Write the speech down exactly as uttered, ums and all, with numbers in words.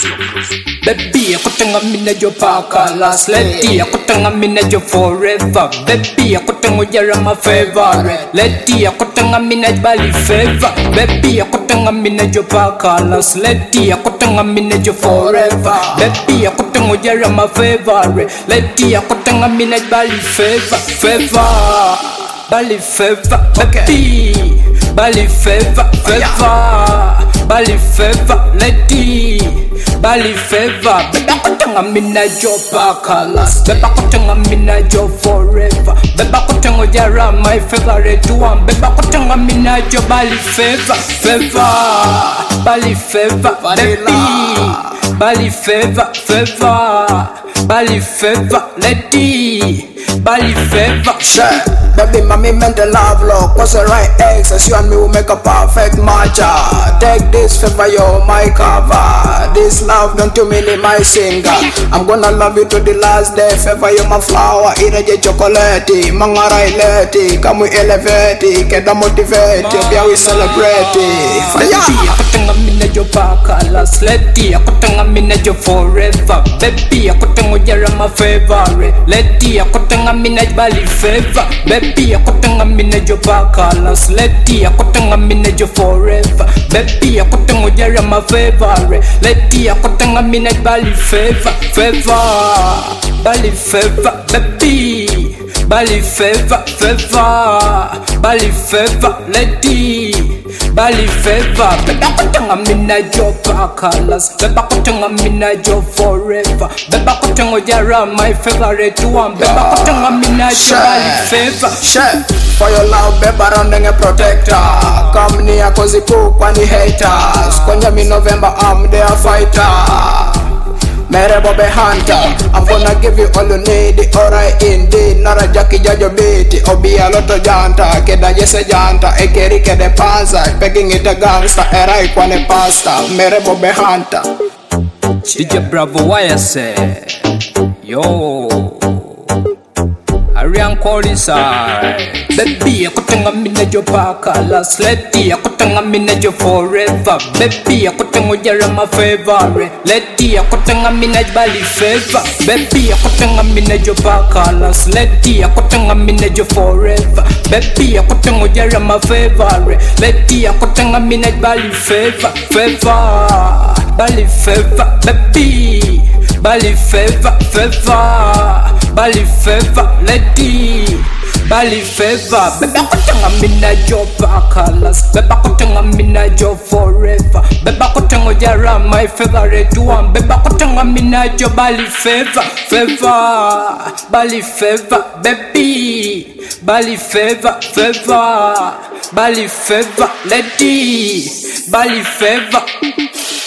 Baby, aku tengah minat jo pakalas. Lady, aku tengah minat jo forever. Baby, aku tengah jarang my favorite. Lady, aku tengah minat Bali fever. Baby, aku tengah minat jo pakalas. Lady, aku tengah minat jo forever. Baby, aku tengah jarang my favorite. Lady, aku tengah minat Bali fever. Fever, Bali fever. Baby, Bali fever, fever. Bali fever, lady. Bali fever. Baby, aku tengah minat jo pakalas. Baby, aku tengah minat jo forever. Baby, aku tengah jarang my favorite one. Baby, aku tengah minat jo Bali fever, fever. Bali fever, baby. Bali fever, fever. Bali fever, lady. Bali fever, shit. Baby, mommy meant the love lock. Cause the right ex, as you and me will make a perfect match. Take this favor, you're my cover. This love don't too many my singer. I'm gonna love you to the last day. Favor, you're my flower, iraje chocolate. Mangarai leti, come we elevate. Keda motivate, yeah we celebrate. Baby, aku tengah minat jo pakalas. Lady, aku tengah minat jo forever. Baby, aku tengah jarang my favorite. Lady, aku tengah minat Bali fever. Baby, aku tengah minat jo pakalas. Lady, aku tengah minat jo forever. Baby, aku tengah jarang my favorite. Lady, aku tengah minat Bali fever, fever. Bali fever, baby. Bali fever, fever. Bali fever, lady. Bali fever. Baby, aku tengah minat jo pakalas. Baby, aku tengah minat jo forever. Baby, aku tengah jarang my favorite one. Baby, aku tengah minat jo Bali fever. Shit, for your love, baby, around a protector. Come near, cause you cook when the haters. Kwenye me November, I'm their fighter. Mere Bobby Hunter, I'm gonna give you all you need. Alright indeed, nara jackie jajo biti. Obi a loto janta, keda jese janta. Ekeri kede panza, pegging it a gangster. Erai kwane pasta, Mere Bobby Hunter. D J Bravo, why I say? Yo, Arian calling side. Baby, aku tengah minat jo pakalas. Lady, aku tengah minat jo forever. Baby, aku tengah jarang my favorite. Lady, aku tengah minat Bali fever. Baby, aku tengah minat jo pakalas. Lady, aku tengah minat jo forever. Baby, aku tengah jarang my favorite. Lady, aku tengah minat Bali fever, fever. Bali fever, baby. Bali fever, fever. Bali fever, lady. Bali fever. Baby, aku tengah minat jo pakalas. Baby, aku tengah minat jo forever. Baby, aku tengah jarang my favorite one. Baby, aku tengah minat jo Bali fever, fever. Bali fever, baby. Bali fever, fever. Bali fever, lady. Bali fever.